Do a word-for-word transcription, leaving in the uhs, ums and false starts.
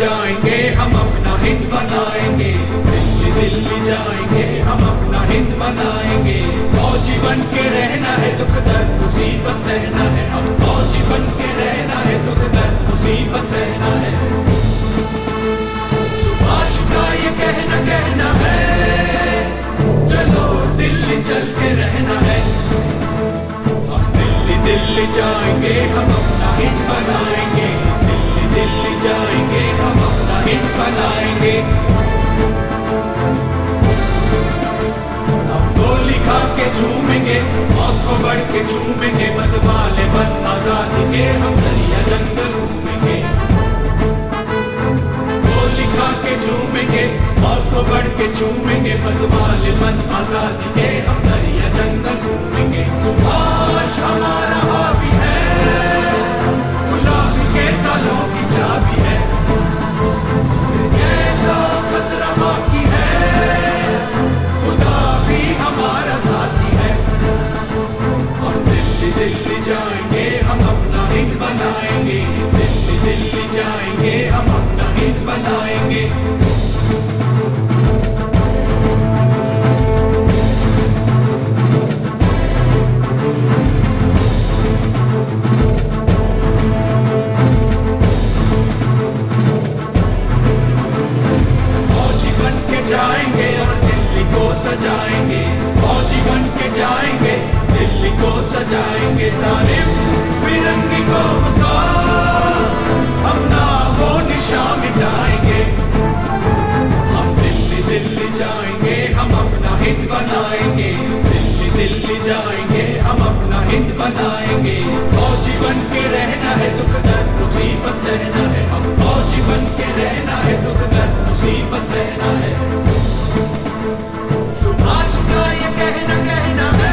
जाएंगे हम अपना हिंद बनाएंगे, दिल्ली दिल्ली जाएंगे हम अपना हिंद बनाएंगे। फौजी बन के रहना है, दुख दर्द मुसीबत सहना है, हम फौजी बन के रहना है, दुख दर्द मुसीबत सहना है। सुभाष का ये कहना कहना है, चलो दिल्ली चल के रहना है। हम दिल्ली दिल्ली जाएंगे हम अपना हिंद बनाएंगे, दिल्ली दिल्ली जाएंगे हम अपना हिंद बनाएंगे। हम गोली खा के झूमेंगे, मौत को बढ़ के झूमेंगे, मत वाले मन आजादी के हम दरिया जंगल घूमेंगे। गोली खा के झूमेंगे, मौत को बढ़ के झूमेंगे, मत वाले मन आजादी के हम दरिया जंगल घूमेंगे। सुभाष हमारा हावी है, गुलाबी के तालों की चाबी है, कैसा खतरा बाकी है, खुदा भी हमारा साथी है। हम दिल्ली दिल्ली जाएंगे हम अपना हिंद बनाएंगे, दिल्ली दिल्ली जाएंगे हम अपना हिंद बनाएंगे। जाएंगे और दिल्ली को सजाएंगे, फौजी बन के जाएंगे, दिल्ली को सजाएंगे। जालिम फिरंगी कौम का हम नामो निशान मिटाएंगे। हम दिल्ली दिल्ली जाएंगे हम अपना हिंद बनाएंगे, दिल्ली दिल्ली जाएंगे हम अपना हिंद बनाएंगे। फौजी बन के रहना है, दुख दर्द मुसीबत सहना है, हम फौजी बन के रहना है, दुख दर्द मुसीबत सहना है। सुभाष का ये कहना कहना है,